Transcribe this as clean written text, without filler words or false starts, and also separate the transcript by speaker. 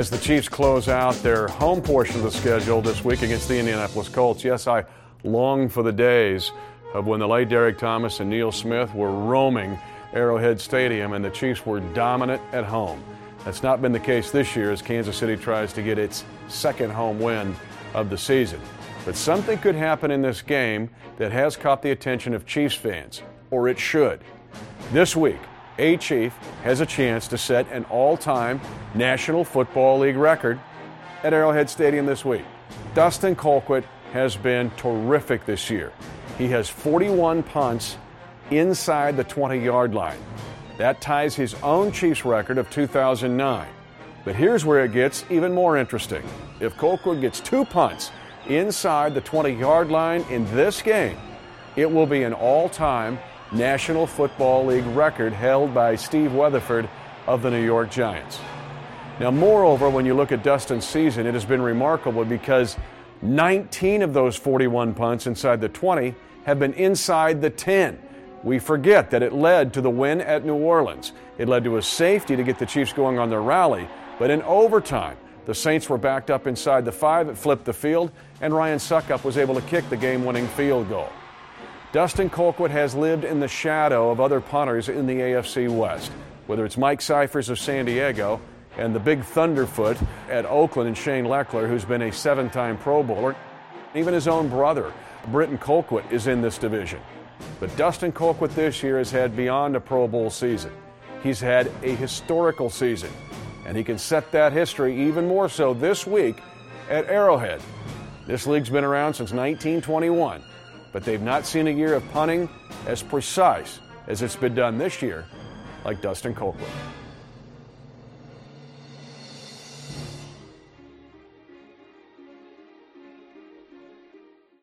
Speaker 1: as the Chiefs close out their home portion of the schedule this week against the Indianapolis Colts. Yes, I long for the days of when the late Derek Thomas and Neil Smith were roaming Arrowhead Stadium and the Chiefs were dominant at home. That's not been the case this year as Kansas City tries to get its second home win of the season. But something could happen in this game that has caught the attention of Chiefs fans, or it should. This week, a Chief has a chance to set an all-time National Football League record at Arrowhead Stadium this week. Dustin Colquitt has been terrific this year. He has 41 punts inside the 20-yard line. That ties his own Chiefs record of 2009. But here's where it gets even more interesting. If Colquitt gets 2 punts inside the 20-yard line in this game, it will be an all-time National Football League record held by Steve Weatherford of the New York Giants. Now, moreover, when you look at Dustin's season, it has been remarkable because 19 of those 41 punts inside the 20 have been inside the 10. We forget that it led to the win at New Orleans. It led to a safety to get the Chiefs going on their rally, but in overtime, the Saints were backed up inside the 5, it flipped the field, and Ryan Succop was able to kick the game-winning field goal. Dustin Colquitt has lived in the shadow of other punters in the AFC West, whether it's Mike Cyphers of San Diego and the big Thunderfoot at Oakland and Shane Lechler, who's been a 7-time Pro Bowler. Even his own brother, Britton Colquitt, is in this division. But Dustin Colquitt this year has had beyond a Pro Bowl season. He's had a historical season, and he can set that history even more so this week at Arrowhead. This league's been around since 1921, but they've not seen a year of punting as precise as it's been done this year, like Dustin Colquitt.